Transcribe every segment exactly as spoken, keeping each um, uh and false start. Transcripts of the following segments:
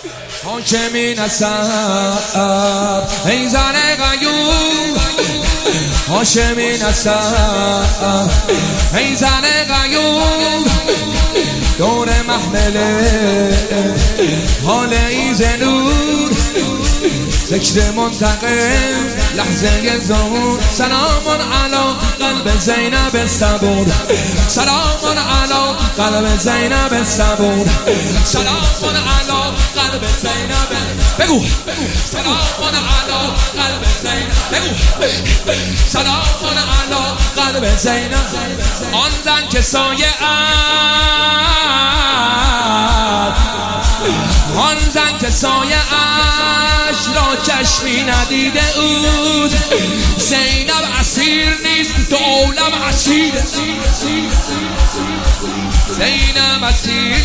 حاکمی نسب ای زن غیور، هاشمی نسب ای زن غیور، دور محمله حال ایز نور، ذکر منتقم لحظه ظهور. سلام علی قلب زینب صبور، سلام علی قلب زینب صبور، سلام علی قلب زینب. بگو سلام علی قلب زینب، بگو سلام علی قلب زینب. آن زن که سایه آن زن که سایه اش را چشمی ندیده اود، زینب اسیر نیست تو عالم اسیر، زینب اسیر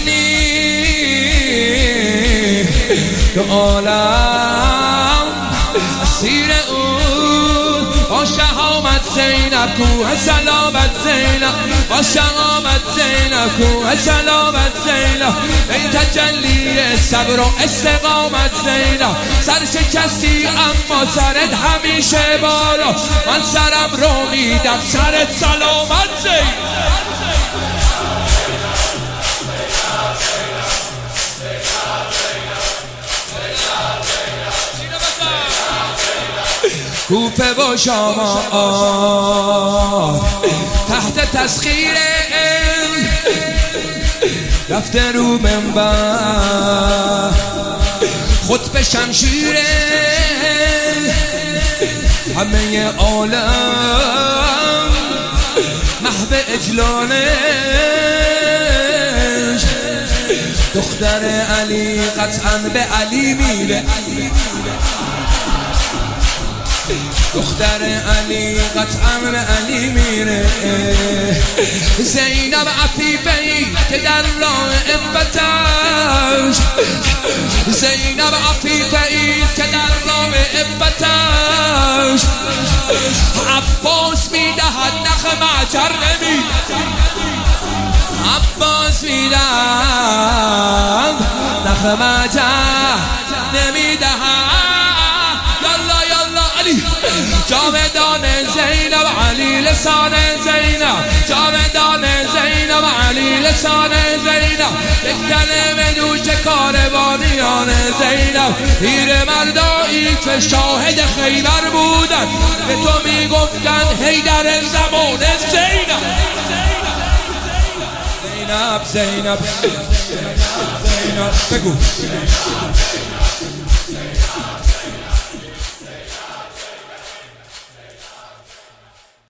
نیست تو عالم اسیر اود. با شهامت زینب کوه سلامت زینب، با شهامت زینب کوه سلامت زینب، ای تجلی صبر و استقامت زینب. سر شکستی اما سرت همیشه بالا، من سرم رو میدم سرت سلامت زینب. کوفه و شام تحت تسخیر رفته رو منبر، خطب شمشیر همه عالم محو اجلالش. دختر علی قطعا به علی میره، دختر علی قطعا به علی میره. زینب عفیفه‌ای که در راه عفتش، زینب عفیفه‌ای که در راه عفتش، عباس میدهد نخم اجر نمیدهد، عباس میدهد نخم اجر نمیدهد. جاودان زینب علی لسان زینب، جاودان زینب علی لسان زینب، یک کلمه دوش کاروانیان زینب. پیر مردایی که شاهد خیبر بودن به تو میگفتن حیدر زمان زینب. زینب زینب زینب بگو